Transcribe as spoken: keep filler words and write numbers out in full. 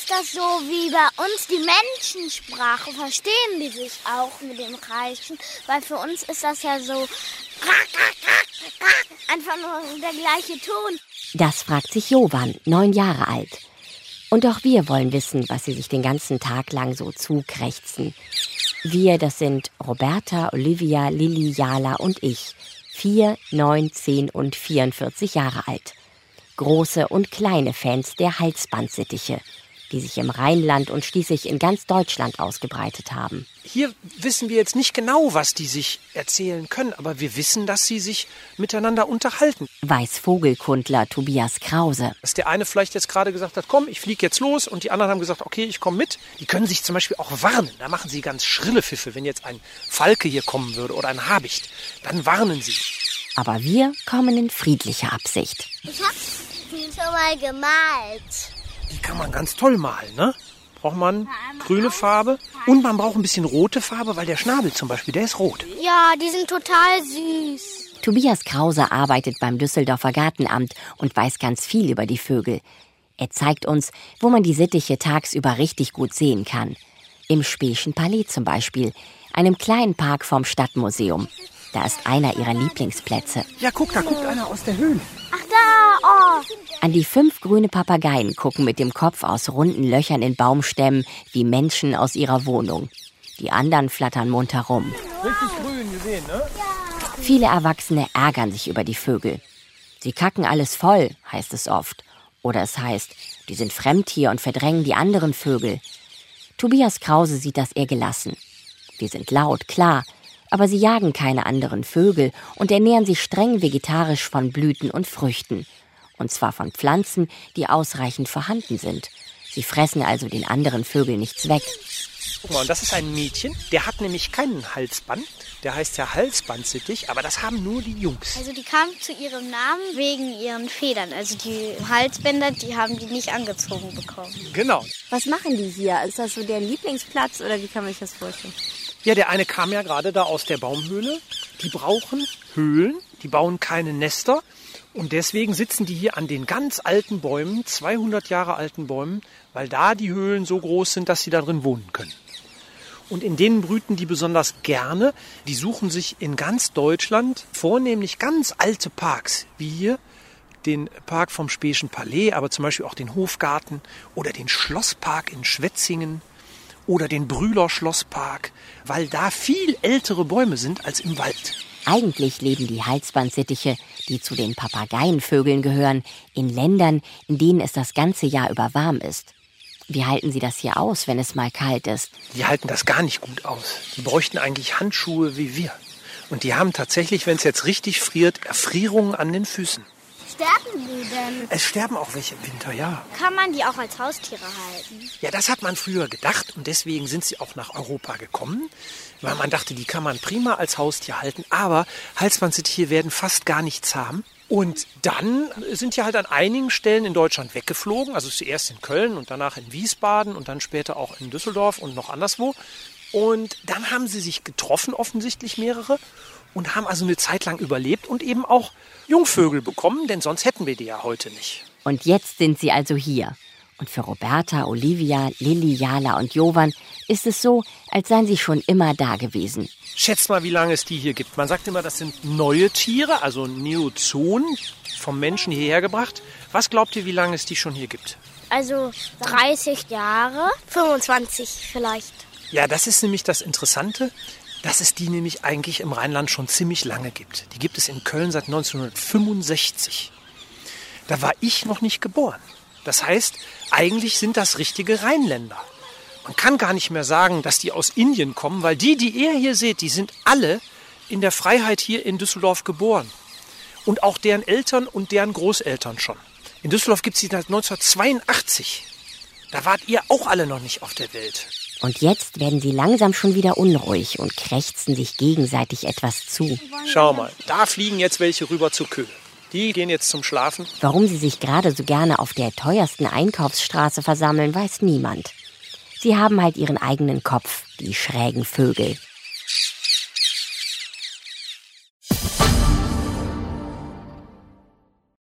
ist das so wie bei uns die Menschensprache? Verstehen die sich auch mit dem Kreischen? Weil für uns ist das ja so einfach nur der gleiche Ton. Das fragt sich Jovan, neun Jahre alt. Und auch wir wollen wissen, was sie sich den ganzen Tag lang so zukrächzen. Wir, das sind Roberta, Olivia, Lilly, Jala und ich. Vier, neun, zehn und vierundvierzig Jahre alt. Große und kleine Fans der Halsbandsittiche, die sich im Rheinland und schließlich in ganz Deutschland ausgebreitet haben. Hier wissen wir jetzt nicht genau, was die sich erzählen können, aber wir wissen, dass sie sich miteinander unterhalten. Weiß Vogelkundler Tobias Krause. Dass der eine vielleicht jetzt gerade gesagt hat, komm, ich fliege jetzt los, und die anderen haben gesagt, okay, ich komme mit. Die können sich zum Beispiel auch warnen. Da machen sie ganz schrille Pfiffe. Wenn jetzt ein Falke hier kommen würde oder ein Habicht, dann warnen sie. Aber wir kommen in friedlicher Absicht. Ich habe die schon mal gemalt. Die kann man ganz toll malen, ne? Braucht man grüne Farbe und man braucht ein bisschen rote Farbe, weil der Schnabel zum Beispiel, der ist rot. Ja, die sind total süß. Tobias Krause arbeitet beim Düsseldorfer Gartenamt und weiß ganz viel über die Vögel. Er zeigt uns, wo man die Sittiche tagsüber richtig gut sehen kann. Im Speeschen Palais zum Beispiel, einem kleinen Park vom Stadtmuseum. Da ist einer ihrer Lieblingsplätze. Ja, guck, da guckt einer aus der Höhle. Ach da, oh. An die fünf grüne Papageien gucken mit dem Kopf aus runden Löchern in Baumstämmen wie Menschen aus ihrer Wohnung. Die anderen flattern munter rum. Richtig grün gesehen, ne? Viele Erwachsene ärgern sich über die Vögel. Sie kacken alles voll, heißt es oft. Oder es heißt, die sind Fremdtier und verdrängen die anderen Vögel. Tobias Krause sieht das eher gelassen. Die sind laut, klar, aber sie jagen keine anderen Vögel und ernähren sich streng vegetarisch von Blüten und Früchten. Und zwar von Pflanzen, die ausreichend vorhanden sind. Sie fressen also den anderen Vögeln nichts weg. Guck mal, und das ist ein Mädchen, der hat nämlich keinen Halsband. Der heißt ja Halsbandsittich, aber das haben nur die Jungs. Also die kamen zu ihrem Namen wegen ihren Federn. Also die Halsbänder, die haben die nicht angezogen bekommen. Genau. Was machen die hier? Ist das so der Lieblingsplatz oder wie kann man sich das vorstellen? Ja, der eine kam ja gerade da aus der Baumhöhle. Die brauchen Höhlen, die bauen keine Nester. Und deswegen sitzen die hier an den ganz alten Bäumen, zweihundert Jahre alten Bäumen, weil da die Höhlen so groß sind, dass sie da drin wohnen können. Und in denen brüten die besonders gerne. Die suchen sich in ganz Deutschland vornehmlich ganz alte Parks, wie hier den Park vom Speeschen Palais, aber zum Beispiel auch den Hofgarten oder den Schlosspark in Schwetzingen oder den Brühler Schlosspark, weil da viel ältere Bäume sind als im Wald. Eigentlich leben die Halsbandsittiche, die zu den Papageienvögeln gehören, in Ländern, in denen es das ganze Jahr über warm ist. Wie halten sie das hier aus, wenn es mal kalt ist? Die halten das gar nicht gut aus. Die bräuchten eigentlich Handschuhe wie wir. Und die haben tatsächlich, wenn es jetzt richtig friert, Erfrierungen an den Füßen. Sterben die denn? Es sterben auch welche im Winter, ja. Kann man die auch als Haustiere halten? Ja, das hat man früher gedacht und deswegen sind sie auch nach Europa gekommen. Weil man dachte, die kann man prima als Haustier halten. Aber Halsbandsittiche werden fast gar nicht zahm. Und dann sind die halt an einigen Stellen in Deutschland weggeflogen. Also zuerst in Köln und danach in Wiesbaden und dann später auch in Düsseldorf und noch anderswo. Und dann haben sie sich getroffen, offensichtlich mehrere. Und haben also eine Zeit lang überlebt und eben auch Jungvögel bekommen. Denn sonst hätten wir die ja heute nicht. Und jetzt sind sie also hier. Und für Roberta, Olivia, Lilly, Jala und Jovan ist es so, als seien sie schon immer da gewesen. Schätzt mal, wie lange es die hier gibt. Man sagt immer, das sind neue Tiere, also Neozoen, vom Menschen hierher gebracht. Was glaubt ihr, wie lange es die schon hier gibt? Also dreißig Jahre, fünfundzwanzig vielleicht. Ja, das ist nämlich das Interessante, dass es die nämlich eigentlich im Rheinland schon ziemlich lange gibt. Die gibt es in Köln seit neunzehnhundertfünfundsechzig. Da war ich noch nicht geboren. Das heißt, eigentlich sind das richtige Rheinländer. Man kann gar nicht mehr sagen, dass die aus Indien kommen, weil die, die ihr hier seht, die sind alle in der Freiheit hier in Düsseldorf geboren. Und auch deren Eltern und deren Großeltern schon. In Düsseldorf gibt es die seit neunzehnhundertzweiundachtzig. Da wart ihr auch alle noch nicht auf der Welt. Und jetzt werden sie langsam schon wieder unruhig und krächzen sich gegenseitig etwas zu. Schau mal, da fliegen jetzt welche rüber zur Köhe. Die gehen jetzt zum Schlafen. Warum sie sich gerade so gerne auf der teuersten Einkaufsstraße versammeln, weiß niemand. Sie haben halt ihren eigenen Kopf, die schrägen Vögel.